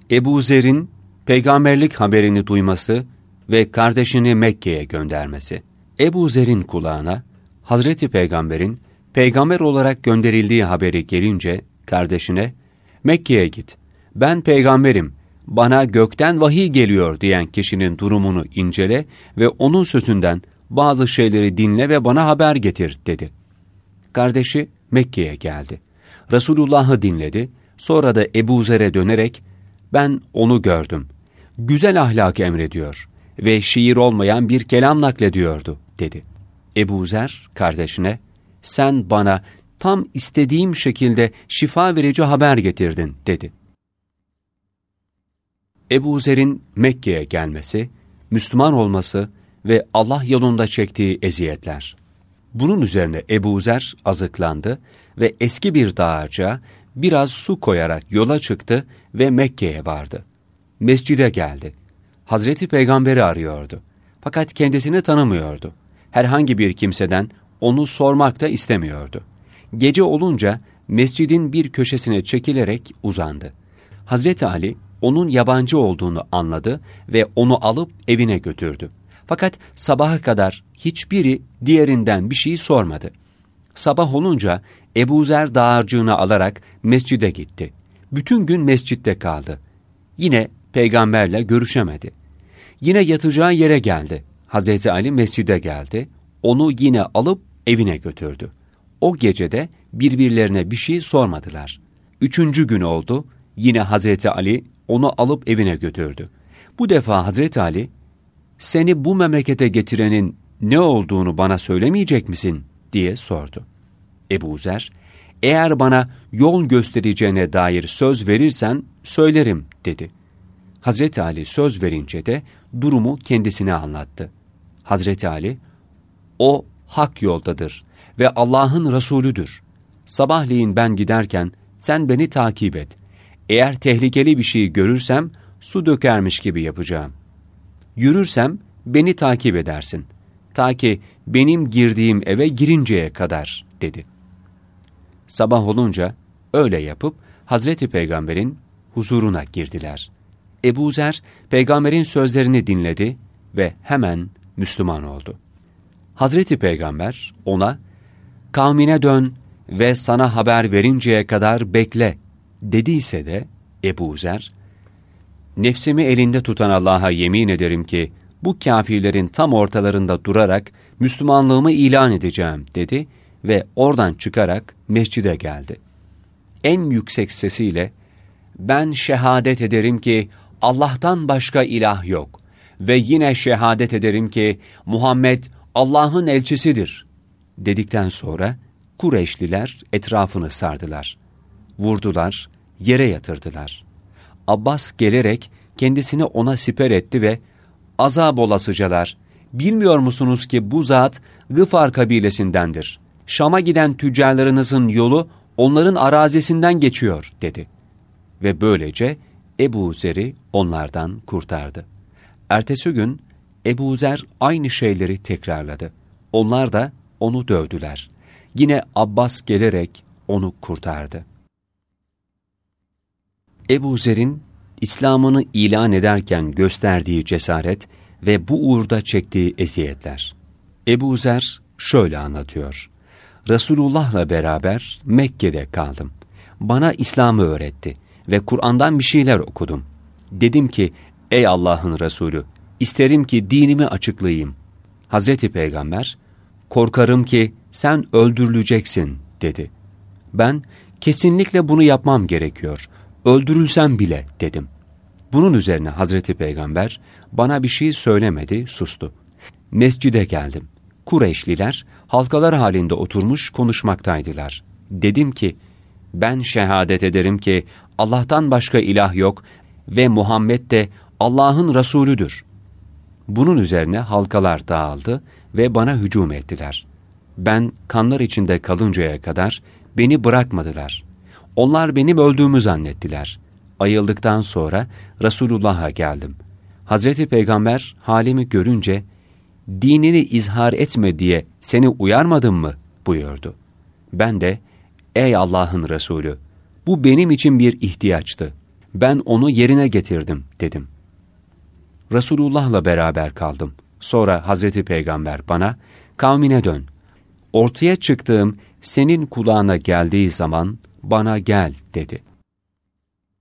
Ebu Zer'in peygamberlik haberini duyması ve kardeşini Mekke'ye göndermesi. Ebu Zer'in kulağına Hazreti Peygamber'in peygamber olarak gönderildiği haberi gelince kardeşine "Mekke'ye git, ben peygamberim, bana gökten vahiy geliyor" diyen kişinin durumunu incele ve onun sözünden bazı şeyleri dinle ve bana haber getir dedi. Kardeşi Mekke'ye geldi. Resulullah'ı dinledi. Sonra da Ebu Zer'e dönerek "Ben onu gördüm. Güzel ahlak emrediyor ve şiir olmayan bir kelam naklediyordu" dedi. Ebu Zer kardeşine "Sen bana tam istediğim şekilde şifa verici haber getirdin" dedi. Ebu Zer'in Mekke'ye gelmesi, Müslüman olması ve Allah yolunda çektiği eziyetler. Bunun üzerine Ebu Zer azıklandı ve eski bir dağarcığa biraz su koyarak yola çıktı ve Mekke'ye vardı. Mescide geldi. Hazreti Peygamber'i arıyordu. Fakat kendisini tanımıyordu. Herhangi bir kimseden onu sormak da istemiyordu. Gece olunca mescidin bir köşesine çekilerek uzandı. Hazreti Ali onun yabancı olduğunu anladı ve onu alıp evine götürdü. Fakat sabaha kadar hiçbiri diğerinden bir şey sormadı. Sabah olunca Ebu Zer dağarcığını alarak mescide gitti. Bütün gün mescitte kaldı. Yine peygamberle görüşemedi. Yine yatacağı yere geldi. Hazreti Ali mescide geldi. Onu yine alıp evine götürdü. O gecede birbirlerine bir şey sormadılar. 3. gün oldu. Yine Hazreti Ali onu alıp evine götürdü. Bu defa Hazreti Ali, "Seni bu memlekete getirenin ne olduğunu bana söylemeyecek misin?" diye sordu. Ebu Zer, "Eğer bana yol göstereceğine dair söz verirsen söylerim" dedi. Hazreti Ali söz verince de durumu kendisine anlattı. Hazreti Ali, "O hak yoldadır ve Allah'ın Resulüdür. Sabahleyin ben giderken sen beni takip et. Eğer tehlikeli bir şey görürsem su dökermiş gibi yapacağım. Yürürsem beni takip edersin. Ta ki benim girdiğim eve girinceye kadar" dedi. Sabah olunca öyle yapıp Hazreti Peygamber'in huzuruna girdiler. Ebu Zer Peygamber'in sözlerini dinledi ve hemen Müslüman oldu. Hazreti Peygamber ona "Kavmine dön ve sana haber verinceye kadar bekle" dediyse de Ebu Zer, "Nefsimi elinde tutan Allah'a yemin ederim ki bu kâfirlerin tam ortalarında durarak Müslümanlığımı ilan edeceğim" dedi ve oradan çıkarak mescide geldi. En yüksek sesiyle "Ben şehadet ederim ki Allah'tan başka ilah yok ve yine şehadet ederim ki Muhammed Allah'ın elçisidir" dedikten sonra Kureyşliler etrafını sardılar. Vurdular, yere yatırdılar. Abbas gelerek kendisini ona siper etti ve "Azap olasıcalar, bilmiyor musunuz ki bu zat Gıfar kabilesindendir. Şam'a giden tüccarlarınızın yolu onların arazisinden geçiyor" dedi. Ve böylece Ebu Zer'i onlardan kurtardı. Ertesi gün Ebu Zer aynı şeyleri tekrarladı. Onlar da onu dövdüler. Yine Abbas gelerek onu kurtardı. Ebu Zer'in İslam'ını ilan ederken gösterdiği cesaret ve bu uğurda çektiği eziyetler. Ebu Zer şöyle anlatıyor: "Resulullah'la beraber Mekke'de kaldım. Bana İslam'ı öğretti ve Kur'an'dan bir şeyler okudum. Dedim ki, ey Allah'ın Resulü, isterim ki dinimi açıklayayım. Hazreti Peygamber, korkarım ki sen öldürüleceksin dedi. Ben, kesinlikle bunu yapmam gerekiyor, öldürülsem bile dedim. Bunun üzerine Hazreti Peygamber bana bir şey söylemedi, sustu. Mescide geldim. Kureyşliler halkalar halinde oturmuş konuşmaktaydılar. Dedim ki, ben şehadet ederim ki Allah'tan başka ilah yok ve Muhammed de Allah'ın Resulüdür. Bunun üzerine halkalar dağıldı ve bana hücum ettiler. Ben kanlar içinde kalıncaya kadar beni bırakmadılar. Onlar benim öldüğümü zannettiler. Ayıldıktan sonra Resulullah'a geldim. Hazreti Peygamber halimi görünce, dinini izhar etme diye seni uyarmadım mı buyurdu. Ben de, ey Allah'ın Resulü, bu benim için bir ihtiyaçtı. Ben onu yerine getirdim dedim. Resulullah'la beraber kaldım. Sonra Hazreti Peygamber bana, kavmine dön. Ortaya çıktığım senin kulağına geldiği zaman bana gel dedi.